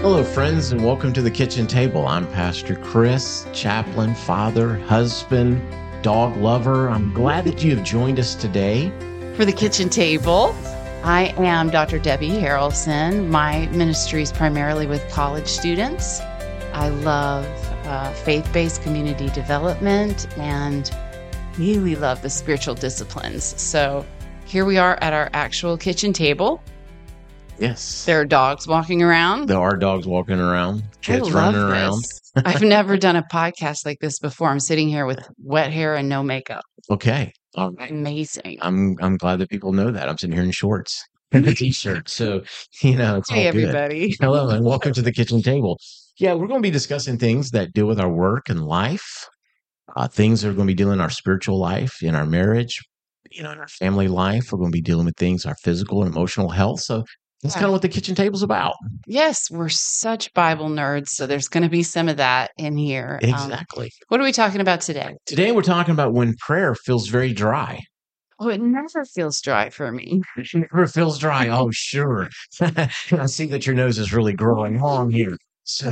Hello, friends, and welcome to the kitchen table. I'm Pastor Chris, chaplain, father, husband, dog lover. I'm glad that you have joined us today. For the kitchen table, I am Dr. Debbie Harrelson. My ministry is primarily with college students. I love faith-based community development and really love the spiritual disciplines. So here we are at our actual kitchen table. Yes. There are dogs walking around. There are dogs walking around, kids running around. I've never done a podcast like this before. I'm sitting here with wet hair and no makeup. Okay. All right. Amazing. I'm glad that people know that. I'm sitting here in shorts and a t-shirt. So, it's all Hey, good. everybody. Hello, and welcome to the kitchen table. Yeah, we're going to be discussing things that deal with our work and life, things that are going to be dealing in our spiritual life, in our marriage, in our family life. We're going to be dealing with things, our physical and emotional health. So that's kind of what the kitchen table's about. Yes, we're such Bible nerds, so there's going to be some of that in here. Exactly. What are we talking about today? Today we're talking about when prayer feels very dry. Oh, it never feels dry for me. It never feels dry. Oh, sure. I see that your nose is really growing long here. So,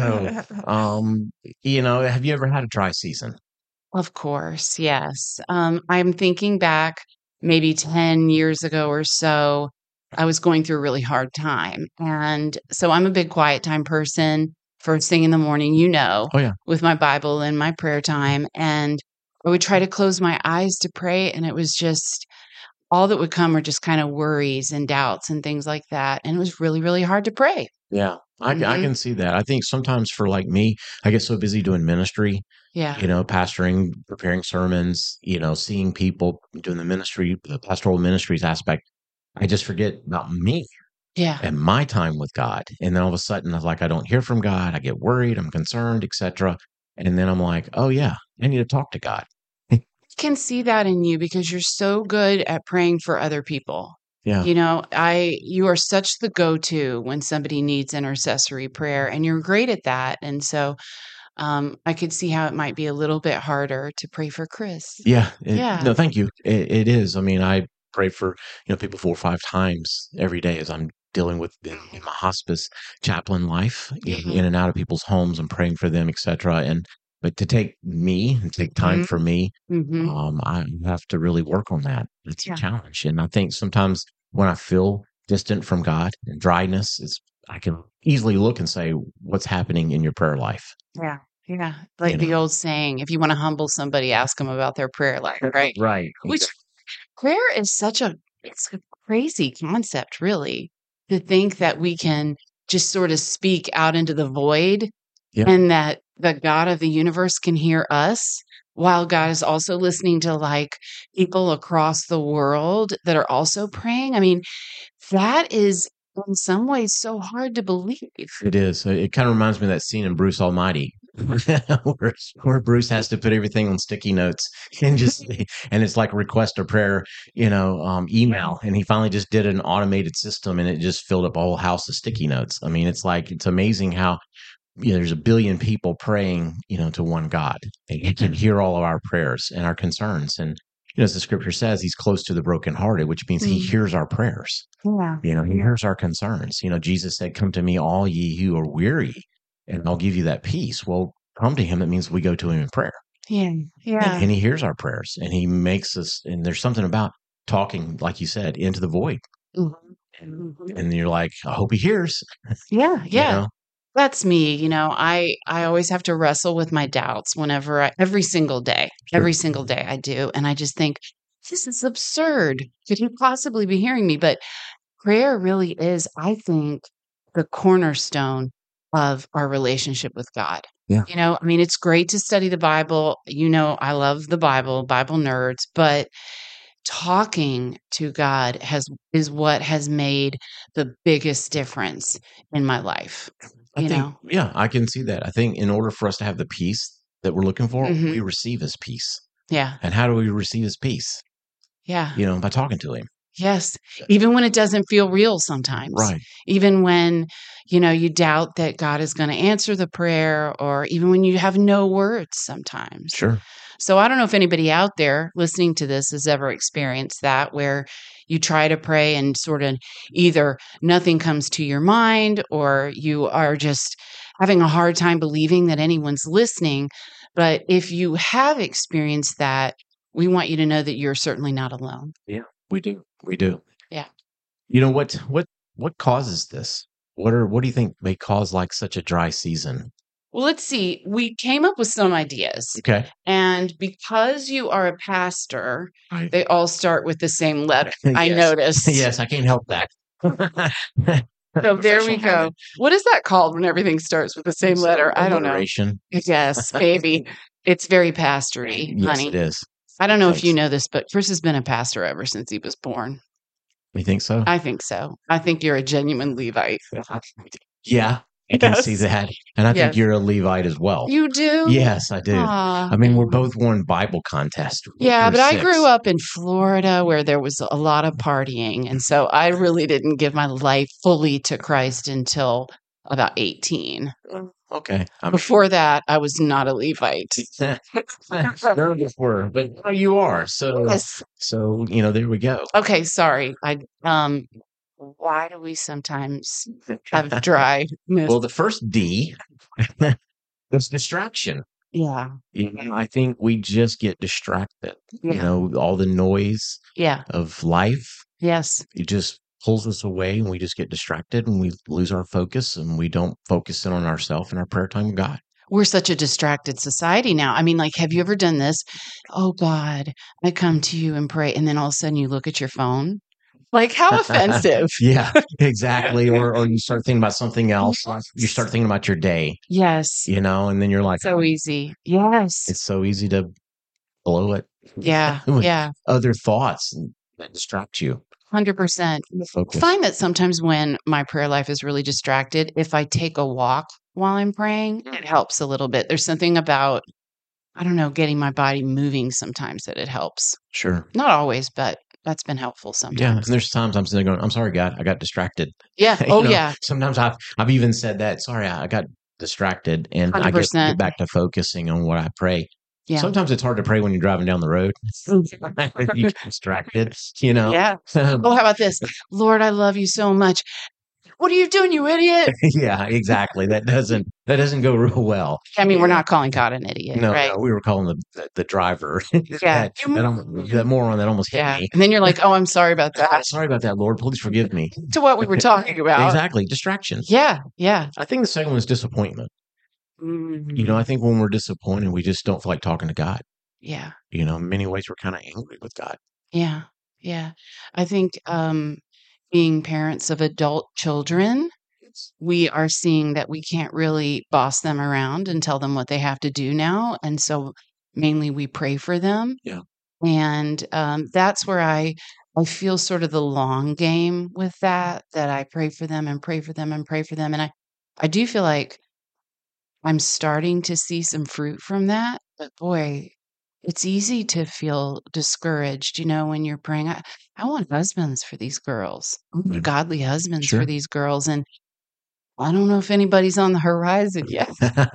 have you ever had a dry season? Of course, yes. I'm thinking back maybe 10 years ago or so. I was going through a really hard time. And so I'm a big quiet time person. First thing in the morning, Oh, yeah. with my Bible and my prayer time. And I would try to close my eyes to pray. And it was just all that would come were just kind of worries and doubts and things like that. And it was really, really hard to pray. Yeah, I can see that. I think sometimes for like me, I get so busy doing ministry, Yeah. pastoring, preparing sermons, seeing people doing the ministry, the pastoral ministries aspect. I just forget about me Yeah. and my time with God. And then all of a sudden, it's like I don't hear from God. I get worried. I'm concerned, etc. And then I'm like, oh, yeah, I need to talk to God. Can see that in you because you're so good at praying for other people. Yeah. You are such the go-to when somebody needs intercessory prayer, and you're great at that. And so I could see how it might be a little bit harder to pray for Chris. Yeah. Yeah. No, thank you. It is. I mean, I pray for, people 4 or 5 times every day as I'm dealing with in my hospice chaplain life, in and out of people's homes and praying for them, etc. But to take me and take time for me, I have to really work on that. It's a challenge. And I think sometimes when I feel distant from God and dryness, I can easily look and say, what's happening in your prayer life? Yeah. Yeah. Like the old saying, if you want to humble somebody, ask them about their prayer life, right? Right. Which prayer is it's a crazy concept, really, to think that we can just sort of speak out into the void and that the God of the universe can hear us while God is also listening to like people across the world that are also praying. I mean, that is in some ways so hard to believe. It is. It kind of reminds me of that scene in Bruce Almighty where Bruce has to put everything on sticky notes and it's like request a prayer, email. And he finally just did an automated system and it just filled up a whole house of sticky notes. I mean, it's amazing how there's a billion people praying, to one God. And he can hear all of our prayers and our concerns. And, as the scripture says, he's close to the brokenhearted, which means he hears our prayers. Yeah. He hears our concerns. Jesus said, come to me, all ye who are weary, and I'll give you that peace. Well, come to him. That means we go to him in prayer. Yeah. Yeah. And he hears our prayers and he makes us, and there's something about talking, like you said, into the void. And you're like, I hope he hears. Yeah. Yeah. That's me. I always have to wrestle with my doubts every single day I do. And I just think, this is absurd. Could he possibly be hearing me? But prayer really is, I think, the cornerstone of our relationship with God. Yeah. It's great to study the Bible. I love the Bible nerds, but talking to God is what has made the biggest difference in my life. I can see that. I think in order for us to have the peace that we're looking for, we receive his peace. Yeah. And how do we receive his peace? Yeah. By talking to him. Yes. Even when it doesn't feel real sometimes. Right. Even when, you doubt that God is going to answer the prayer, or even when you have no words sometimes. Sure. So I don't know if anybody out there listening to this has ever experienced that, where you try to pray and sort of either nothing comes to your mind or you are just having a hard time believing that anyone's listening. But if you have experienced that, we want you to know that you're certainly not alone. Yeah, we do. We do. Yeah. You know what causes this? What do you think may cause like such a dry season? Well, let's see. We came up with some ideas. Okay. And because you are a pastor, Right. they all start with the same letter. I Yes. noticed. Yes, I can't help that. So there we Professional go. habit. What is that called when everything starts with the same letter? I don't know. Alliteration. Yes, maybe. It's very pastory, Yes, honey. it is. I don't know if you Thanks. know this, but Chris has been a pastor ever since he was born. You think so? I think so. I think you're a genuine Levite. Yeah, I can see Yes. that. And I think Yes. you're a Levite as well. You do? Yes, I do. Aw. I mean, we're both won Bible contest. Yeah, through but I 6. grew up in Florida where there was a lot of partying. And so I really didn't give my life fully to Christ until about 18. Okay. Before that, I was not a Levite. None of us were, but now you are. So, Yes. so there we go. Okay, sorry. Why do we sometimes have dryness? Well, the first D is distraction. Yeah. I think we just get distracted. Yeah. All the noise Yeah. of life, Yes. it just pulls us away and we just get distracted and we lose our focus and we don't focus in on ourselves and our prayer time with God. We're such a distracted society now. I mean, like, have you ever done this? Oh, God, I come to you and pray. And then all of a sudden you look at your phone. Like, how offensive. Yeah, exactly. Or you start thinking about something else. You start thinking about your day, Yes. and then you're like, So easy. Yes. it's so easy to blow it. Yeah. with Yeah. other thoughts that distract you. 100%. I Focus. find that sometimes when my prayer life is really distracted, if I take a walk while I'm praying, it helps a little bit. There's something about, I don't know, getting my body moving sometimes that it helps. Sure. Not always, but that's been helpful Yeah, sometimes. and there's times I'm sitting there going, I'm sorry, God, I got distracted. Yeah. Oh, yeah. Sometimes I've even said that. Sorry, I got distracted, and I get 100%. back to focusing on what I pray. Yeah. Sometimes it's hard to pray when you're driving down the road. You get distracted, Yeah. Oh, how about this? Lord, I love you so much. What are you doing, you idiot? Yeah, exactly. That doesn't go real well. I mean, we're not calling God an idiot, right? No, we were calling the driver. Yeah. that moron that almost hit Yeah. me. And then you're like, oh, I'm sorry about that. Sorry about that, Lord. Please forgive me. To what we were talking about. Exactly. Distraction. Yeah. Yeah. I think the second one is disappointment. I think when we're disappointed, we just don't feel like talking to God. Yeah. In many ways, we're kind of angry with God. Yeah. Yeah. I think being parents of adult children, we are seeing that we can't really boss them around and tell them what they have to do now. And so mainly we pray for them. Yeah. And that's where I feel sort of the long game with that I pray for them and pray for them and pray for them. And I do feel like I'm starting to see some fruit from that. But boy, it's easy to feel discouraged, when you're praying. I want husbands for these girls. I want godly husbands Sure. for these girls. And I don't know if anybody's on the horizon yet.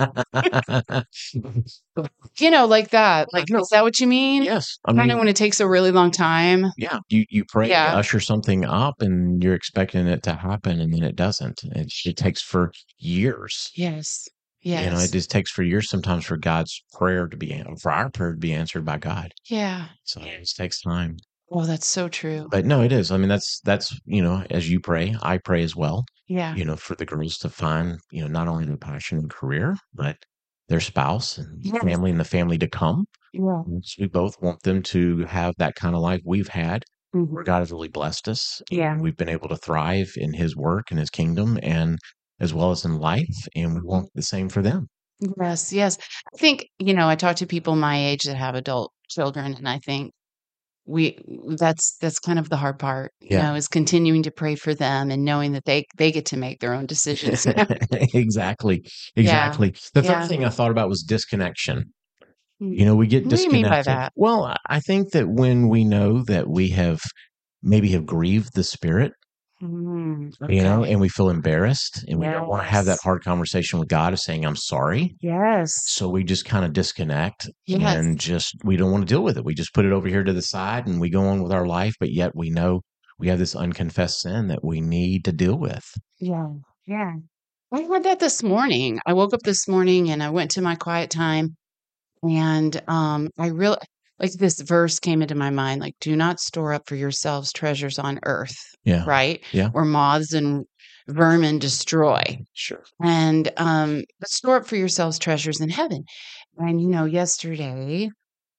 Like that. Like, is that what you mean? Yes. I know when it takes a really long time. Yeah. You pray Yeah. to usher something up and you're expecting it to happen and then it doesn't. It takes for years. Yes. Yes. It just takes for years sometimes for our prayer to be answered by God. Yeah. So it just takes time. Oh, that's so true. But no, it is. I mean, that's as you pray, I pray as well. Yeah. For the girls to find, not only their passion and career, but their spouse and Yes. family and the family to come. Yeah. We both want them to have that kind of life we've had, Mhm. where God has really blessed us. Yeah. And we've been able to thrive in His work and His kingdom, and as well as in life. And we want the same for them. Yes. Yes. I think, I talk to people my age that have adult children, and I think that's kind of the hard part, Yeah. is continuing to pray for them and knowing that they get to make their own decisions. Exactly. Yeah. The third Yeah. thing I thought about was disconnection. Hmm. We get What do you mean by disconnected. that? Well, I think that when we know that we have maybe have grieved the Spirit, Okay. and we feel embarrassed and we don't want to have that Yes. hard conversation with God of saying, I'm sorry. Yes. So we just kind of disconnect Yes. and just, we don't want to deal with it. We just put it over here to the side and we go on with our life. But yet we know we have this unconfessed sin that we need to deal with. Yeah. Yeah. I had that this morning. I woke up this morning and I went to my quiet time and I really like this verse came into my mind like do not store up for yourselves treasures on earth, Yeah. right? Yeah. Where moths and vermin destroy. Sure. And but store up for yourselves treasures in heaven. And yesterday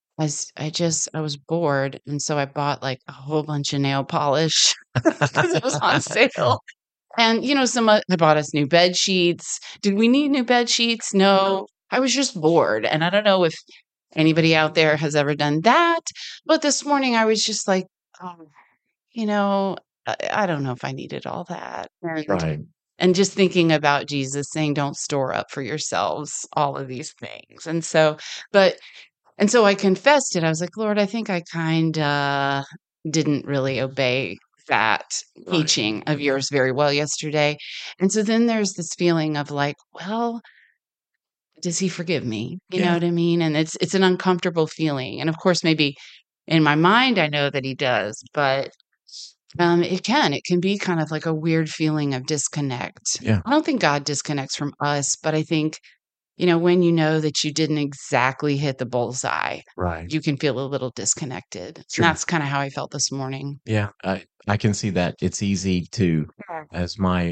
I was bored and so I bought like a whole bunch of nail polish because it was on sale. And, I bought us new bed sheets. Did we need new bed sheets? No. I was just bored. And I don't know if anybody out there has ever done that. But this morning I was just like, oh, you know, I don't know if I needed all that. Right. And just thinking about Jesus saying, don't store up for yourselves all of these things. But, and so I confessed it. I was like, Lord, I think I kind of didn't really obey that Right. teaching of yours very well yesterday. And so then there's this feeling of like, well, does he forgive me? You know Yeah. what I mean? And it's an uncomfortable feeling. And of course, maybe in my mind, I know that he does, but it can be kind of like a weird feeling of disconnect. Yeah. I don't think God disconnects from us, but I think when you know that you didn't exactly hit the bullseye, Right. you can feel a little disconnected. And Sure. that's kind of how I felt this morning. Yeah. I can see that. It's easy to, Yeah. as my,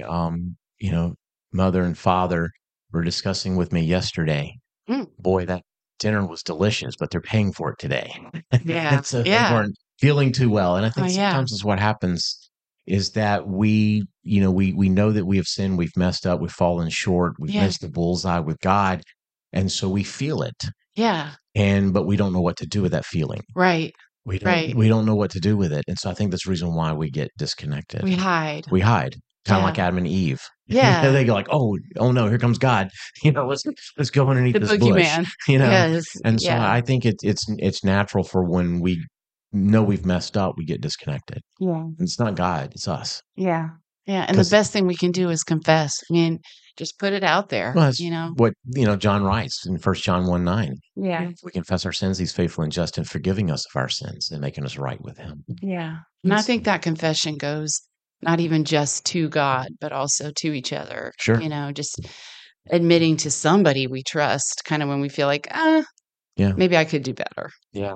mother and father were discussing with me yesterday, Mm, boy, that dinner was delicious, but they're paying for it today. yeah. And so they Yeah. weren't feeling too well. And I Oh, think yeah. sometimes is what happens is that we know that we have sinned, we've messed up, we've fallen short, we've Yeah. missed the bullseye with God. And so we feel it. Yeah. But we don't know what to do with that feeling. Right. We don't Right. we don't know what to do with it. And so I think that's the reason why we get disconnected. We hide. We hide. Kind of like Yeah. Adam and Eve. Yeah. They go like, oh no, here comes God. Let's go underneath The this bush. boogeyman. You know, Yes. and so Yeah. I think it's natural for when we know we've messed up, we get disconnected. Yeah. It's not God, it's us. Yeah. Yeah. And the 'Cause best thing we can do is confess. I mean, just put it out there, well, that's what John writes in 1 John 1:9. Yeah. If we confess our sins, he's faithful and just in forgiving us of our sins and making us right with him. Yeah. And I think that confession goes not even just to God, but also to each other. Sure. Just admitting to somebody we trust, kind of when we feel like, Yeah. maybe I could do better. Yeah.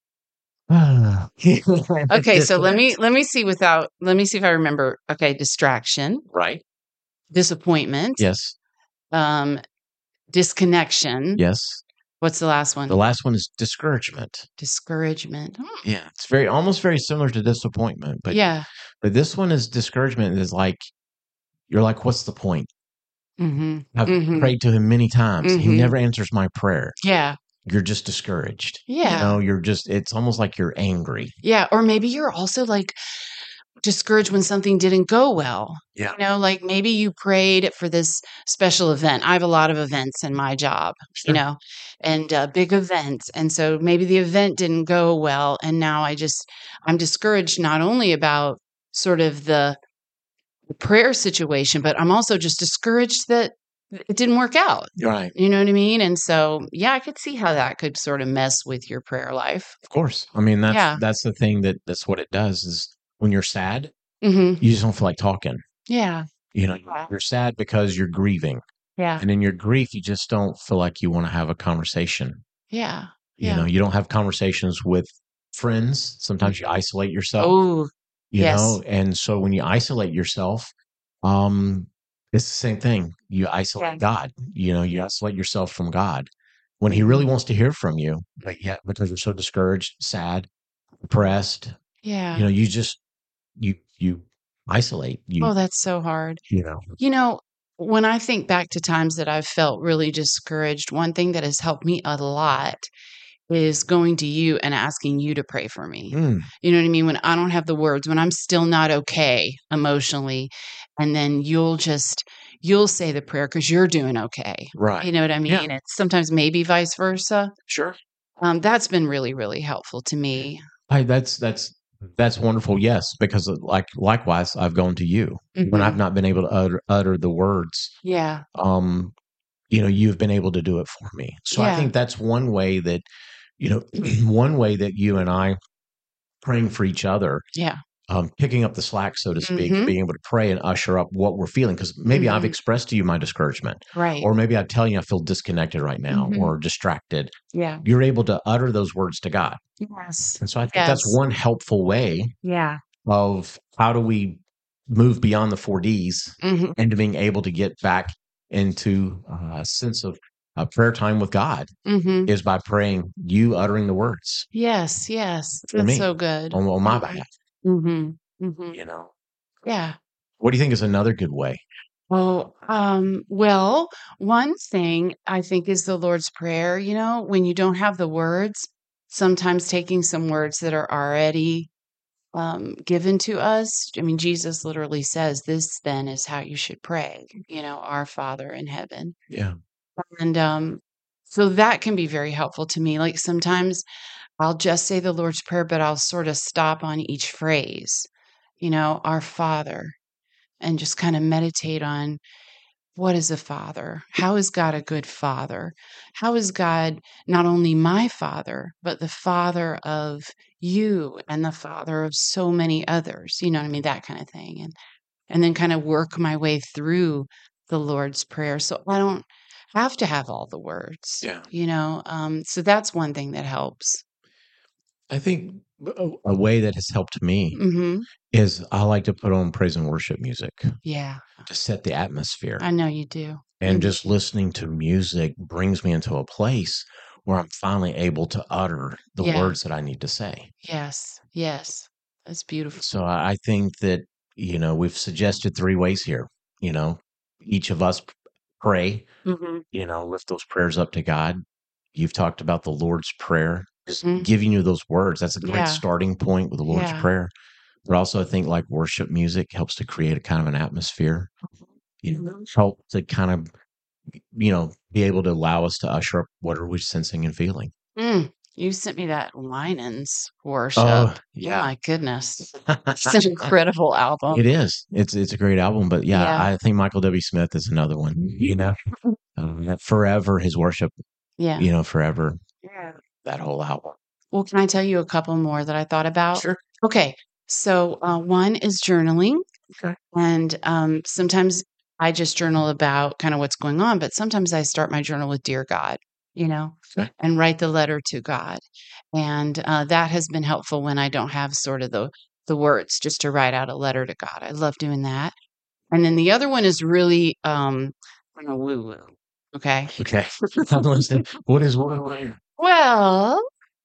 Okay, so let me see if I remember. Okay, distraction, Right. disappointment, Yes. disconnection. Yes. What's the last one? The last one is discouragement. Discouragement. Yeah. It's almost very similar to disappointment, but Yeah. but this one is discouragement is like you're like, what's the point? Mm-hmm. I've Mm-hmm. prayed to him many times. He Mhm. never answers my prayer. Yeah. You're just discouraged. Yeah. It's almost like you're angry. Yeah. Or maybe you're also like discouraged when something didn't go well. Yeah. Like maybe you prayed for this special event. I have a lot of events in my job, Sure. and big events. And so maybe the event didn't go well. And now I'm discouraged not only about sort of the prayer situation, but I'm also just discouraged that it didn't work out. Right. You know what I mean? And so, yeah, I could see how that could sort of mess with your prayer life. Of course. I mean, Yeah. that's the thing that's what it does is when you're sad, Mm-hmm. you just don't feel like talking. Yeah. You're sad because you're grieving. Yeah. And in your grief, you just don't feel like you want to have a conversation. Yeah. You don't have conversations with friends. Sometimes you isolate yourself. Oh, yes. And so when you isolate yourself, it's the same thing. You isolate God. You isolate yourself from God when He really wants to hear from you, but yet because you're so discouraged, sad, depressed, Yeah. you just you isolate. Oh, that's so hard. You know. When I think back to times that I've felt really discouraged, one thing that has helped me a lot is going to you and asking you to pray for me. Mm, You know what I mean? When I don't have the words, when I'm still not okay emotionally, and then you'll say the prayer because you're doing okay. right. You know what I mean? Yeah. It's sometimes maybe vice versa. Sure. That's been really, really helpful to me. That's That's wonderful. Yes, because likewise, I've gone to you when I've Hmm. not been able to utter the words. Yeah. Um, you've been able to do it for me. So I Yeah. think that's one way that, one way that you and I praying for each other, Yeah. picking up the slack, so to speak, Hmm. being able to pray and usher up what we're feeling. Because maybe I've Hmm. expressed to you my discouragement, Right. or maybe I'm telling you I feel disconnected right now Hmm. or distracted. Yeah. You're able to utter those words to God. Yes. And so I think that's Yes. one helpful way Yeah. of how do we move beyond the 4Ds Hmm. and to being able to get back into a sense of prayer time with God Hmm. is by praying, you uttering the words Yes. Yes. for That's me so good. on my behalf. Hmm. Hmm. You know, Yeah. what do you think is another good way? Oh, well, one thing I think is the Lord's Prayer, when you don't have the words, sometimes taking some words that are already given to us. I mean, Jesus literally says, "This then is how you should pray, our Father in heaven." Yeah. And so that can be very helpful to me. Like sometimes I'll just say the Lord's Prayer, but I'll sort of stop on each phrase, our Father, and just kind of meditate on what is a father? How is God a good father? How is God not only my father, but the father of you and the father of so many others? You know what I mean? That kind of thing. And then kind of work my way through the Lord's Prayer. So I don't have to have all the words, Yeah. So that's one thing that helps. I think a way that has helped me Hmm. is I like to put on praise and worship music Yeah, to set the atmosphere. I know you do. And Hmm. just listening to music brings me into a place where I'm finally able to utter the Yeah. words that I need to say. Yes. Yes. That's beautiful. So I think that, we've suggested 3 ways here. You know, each of us pray, Hmm. lift those prayers up to God. You've talked about the Lord's Prayer, just Hmm. giving you those words. That's a great Yeah. starting point with the Lord's Yeah. Prayer. But also, I think like worship music helps to create a kind of an atmosphere, help to kind of, be able to allow us to usher up what are we sensing and feeling. You sent me that Winans Oh, worship. Oh yeah. my goodness. It's an incredible album. It is. It's a great album, but yeah, Yeah. I think Michael W. Smith is another one. Forever his worship. Yeah. Forever Yeah. that whole album. Well, can I tell you a couple more that I thought about? Sure. Okay. So one is journaling. Okay. And sometimes I just journal about kind of what's going on, but sometimes I start my journal with Dear God, Okay. and write the letter to God. And that has been helpful when I don't have sort of the words, just to write out a letter to God. I love doing that. And then the other one is really kind of woo woo. Okay. Okay. I'm listening. What is what? Well,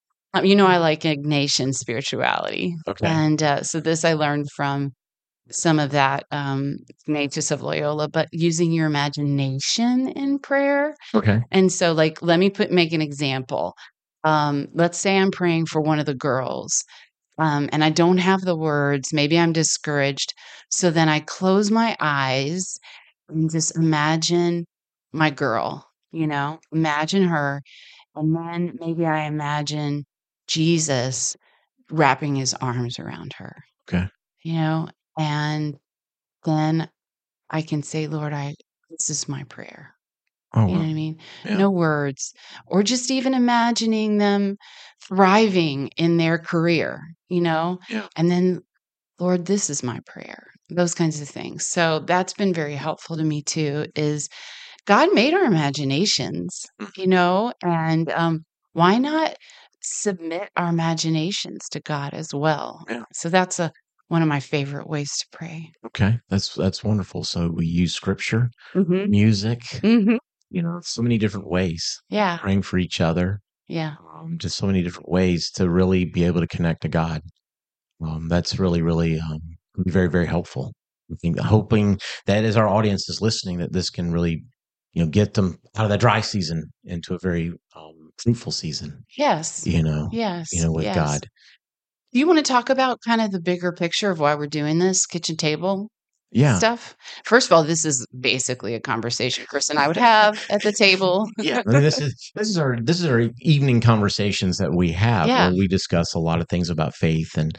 I like Ignatian spirituality. Okay. And so this I learned from some of that Ignatius of Loyola, but using your imagination in prayer. Okay. And so, like, let me make an example. Let's say I'm praying for one of the girls, and I don't have the words. Maybe I'm discouraged. So then I close my eyes and just imagine my girl, imagine her. And then maybe I imagine Jesus wrapping his arms around her, Okay. you know, and then I can say, Lord, this is my prayer. Oh, You know wow. what I mean? Yeah. No words, or just even imagining them thriving in their career, Yeah. and then, Lord, this is my prayer. Those kinds of things. So that's been very helpful to me too, is God made our imaginations, Mhm. and why not submit our imaginations to God as well? Yeah. So that's one of my favorite ways to pray. Okay. That's wonderful. So we use scripture, Hmm. music, Hmm. so many different ways, Yeah. praying for each other, Yeah. just so many different ways to really be able to connect to God. That's really, really very, very helpful. I think hoping that as our audience is listening, that this can really, get them out of the dry season into a very fruitful season. Yes. You know, Yes. with Yes. God. Do you want to talk about kind of the bigger picture of why we're doing this kitchen table Yeah, stuff? First of all, this is basically a conversation Chris and I would have at the table. yeah. I mean, this is our evening conversations that we have where Yeah. we discuss a lot of things about faith and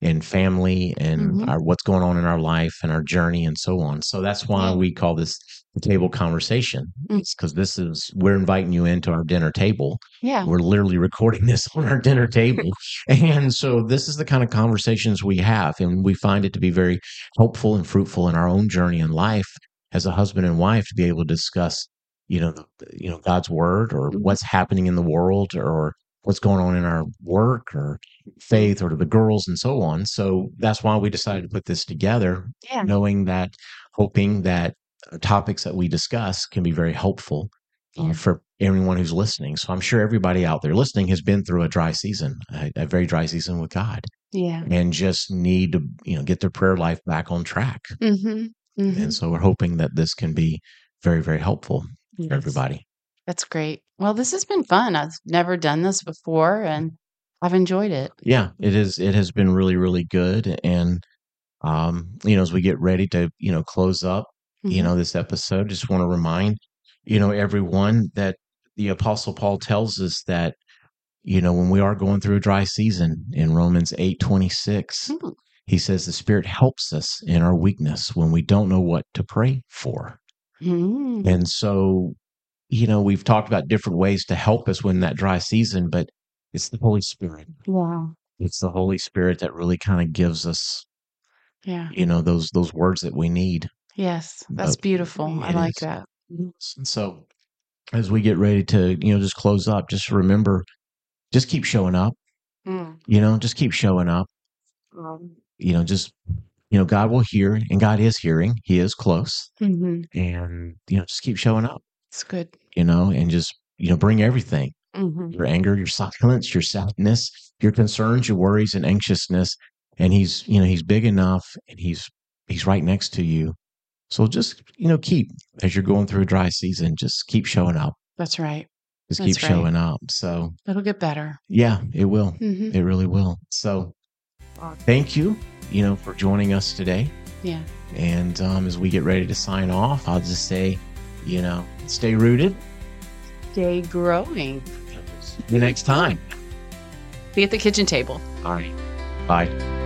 and family and Mhm. our what's going on in our life and our journey and so on. So that's why Yeah. we call this the table conversation. Mm. It's because we're inviting you into our dinner table. Yeah. We're literally recording this on our dinner table. And so this is the kind of conversations we have, and we find it to be very helpful and fruitful in our own journey in life as a husband and wife to be able to discuss, God's word or Mhm. what's happening in the world or what's going on in our work or faith or to the girls and so on. So that's why we decided to put this together, Yeah. hoping that topics that we discuss can be very helpful Yeah. for everyone who's listening. So I'm sure everybody out there listening has been through a dry season, a very dry season with God, Yeah. and just need to, get their prayer life back on track. Mhm. And Mhm. so we're hoping that this can be very, very helpful for Yes. everybody. That's great. Well, this has been fun. I've never done this before, and I've enjoyed it. Yeah, it is. It has been really, really good. And, as we get ready to, close up, Mhm. this episode, just want to remind, everyone that the Apostle Paul tells us that, when we are going through a dry season in Romans 8:26, Mm. he says the Spirit helps us in our weakness when we don't know what to pray for. Mm. And so, we've talked about different ways to help us when that dry season, but it's the Holy Spirit. Yeah. It's the Holy Spirit that really kind of gives us, Yeah. those words that we need. Yes. That's beautiful. I It like is. that. Mhm. And so as we get ready to, just close up, just remember, just keep showing up, Mm. just keep showing up, Um, just, God will hear and God is hearing. He is close Mhm. and, just keep showing up, It's good. and just, bring everything. Mhm. Your anger, your silence, your sadness, your concerns, your worries and anxiousness. And he's big enough and he's right next to you. So just, keep as you're going through a dry season, just keep showing up. That's right. Just keep That's right. showing up. So It'll get better. yeah, it will. Mhm. It really will. So thank you, for joining us today. Yeah. And as we get ready to sign off, I'll just say, stay rooted. Stay growing. See you next time. Be at the kitchen table. All right. Bye.